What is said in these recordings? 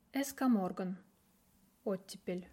С.К. Морган. Оттепель.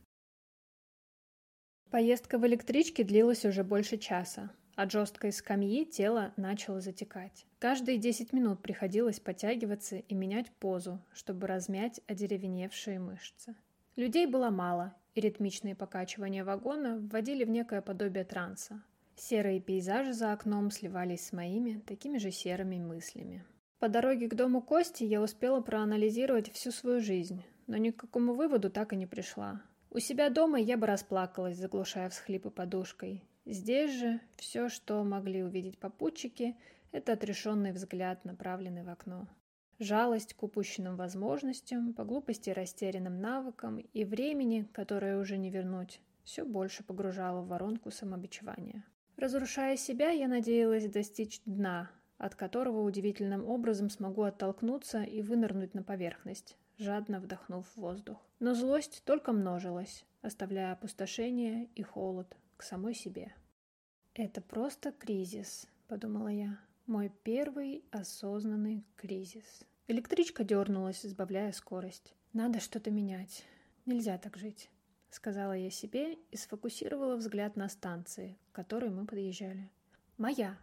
Поездка в электричке длилась уже больше часа. От жесткой скамьи тело начало затекать. Каждые 10 минут приходилось подтягиваться и менять позу, чтобы размять одеревеневшие мышцы. Людей было мало, и ритмичные покачивания вагона вводили в некое подобие транса. Серые пейзажи за окном сливались с моими, такими же серыми мыслями. По дороге к дому Кости я успела проанализировать всю свою жизнь, но ни к какому выводу так и не пришла. У себя дома я бы расплакалась, заглушая всхлипы подушкой. Здесь же все, что могли увидеть попутчики, это отрешенный взгляд, направленный в окно. Жалость к упущенным возможностям, по глупости растерянным навыкам и времени, которое уже не вернуть, все больше погружало в воронку самобичевания. Разрушая себя, я надеялась достичь дна, от которого удивительным образом смогу оттолкнуться и вынырнуть на поверхность, жадно вдохнув воздух. Но злость только множилась, оставляя опустошение и холод к самой себе. «Это просто кризис», — подумала я. «Мой первый осознанный кризис». Электричка дернулась, сбавляя скорость. «Надо что-то менять. Нельзя так жить», — сказала я себе и сфокусировала взгляд на станции, к которой мы подъезжали. «Моя».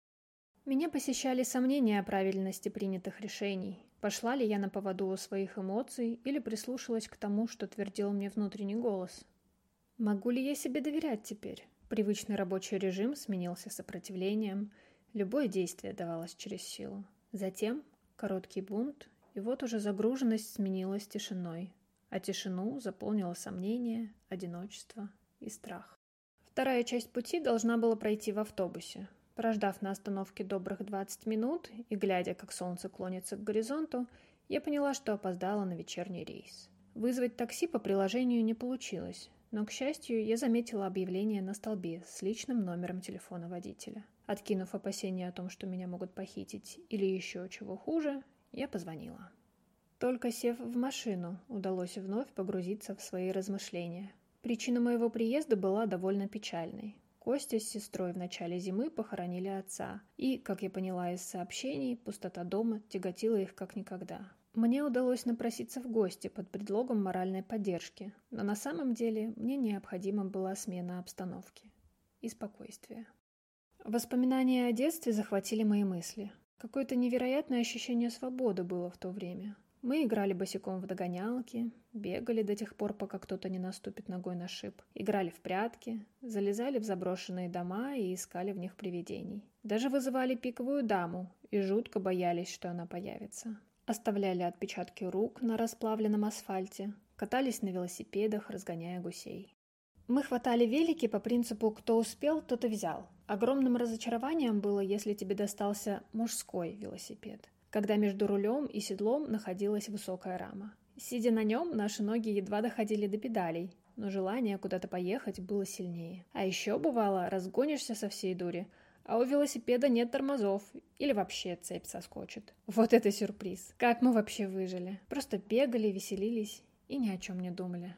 Меня посещали сомнения о правильности принятых решений. Пошла ли я на поводу у своих эмоций или прислушалась к тому, что твердил мне внутренний голос? Могу ли я себе доверять теперь? Привычный рабочий режим сменился сопротивлением, любое действие давалось через силу. Затем короткий бунт, и вот уже загруженность сменилась тишиной, а тишину заполнило сомнение, одиночество и страх. Вторая часть пути должна была пройти в автобусе. Прождав на остановке добрых 20 минут и глядя, как солнце клонится к горизонту, я поняла, что опоздала на вечерний рейс. Вызвать такси по приложению не получилось, но, к счастью, я заметила объявление на столбе с личным номером телефона водителя. Откинув опасения о том, что меня могут похитить или еще чего хуже, я позвонила. Только сев в машину, удалось вновь погрузиться в свои размышления. Причина моего приезда была довольно печальной. Костя с сестрой в начале зимы похоронили отца, и, как я поняла из сообщений, пустота дома тяготила их как никогда. Мне удалось напроситься в гости под предлогом моральной поддержки, но на самом деле мне необходима была смена обстановки и спокойствие. Воспоминания о детстве захватили мои мысли. Какое-то невероятное ощущение свободы было в то время. Мы играли босиком в догонялки, бегали до тех пор, пока кто-то не наступит ногой на шип, играли в прятки, залезали в заброшенные дома и искали в них привидений. Даже вызывали пиковую даму и жутко боялись, что она появится. Оставляли отпечатки рук на расплавленном асфальте, катались на велосипедах, разгоняя гусей. Мы хватали велики по принципу «кто успел, тот и взял». Огромным разочарованием было, если тебе достался мужской велосипед, когда между рулем и седлом находилась высокая рама. Сидя на нем, наши ноги едва доходили до педалей, но желание куда-то поехать было сильнее. А еще бывало, разгонишься со всей дури, а у велосипеда нет тормозов или вообще цепь соскочит. Вот это сюрприз! Как мы вообще выжили? Просто бегали, веселились и ни о чем не думали.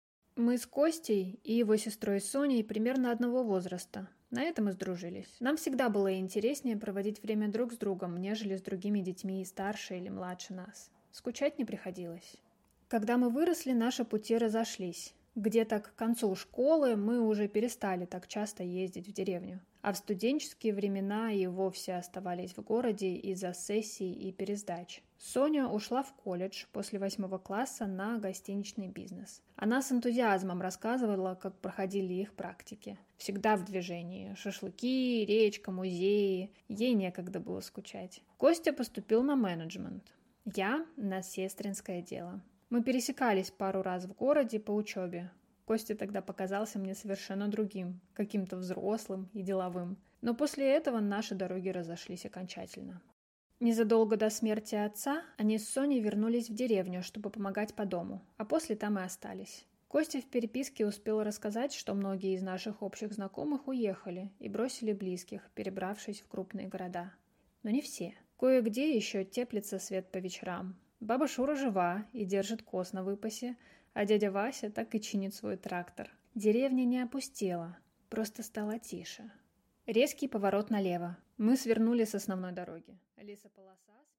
Мы с Костей и его сестрой Соней примерно одного возраста. На этом и сдружились. Нам всегда было интереснее проводить время друг с другом, нежели с другими детьми старше или младше нас. Скучать не приходилось. Когда мы выросли, наши пути разошлись. Где-то к концу школы мы уже перестали так часто ездить в деревню. А в студенческие времена и вовсе оставались в городе из-за сессий и пересдач. Соня ушла в колледж после 8 класса на гостиничный бизнес. Она с энтузиазмом рассказывала, как проходили их практики. Всегда в движении. Шашлыки, речка, музеи. Ей некогда было скучать. Костя поступил на менеджмент. Я на сестринское дело. Мы пересекались пару раз в городе по учебе. Костя тогда показался мне совершенно другим, каким-то взрослым и деловым. Но после этого наши дороги разошлись окончательно. Незадолго до смерти отца они с Соней вернулись в деревню, чтобы помогать по дому, а после там и остались. Костя в переписке успел рассказать, что многие из наших общих знакомых уехали и бросили близких, перебравшись в крупные города. Но не все. Кое-где еще теплится свет по вечерам. Баба Шура жива и держит коз на выпасе, а дядя Вася так и чинит свой трактор. Деревня не опустела, просто стала тише. Резкий поворот налево. Мы свернули с основной дороги. Лесополоса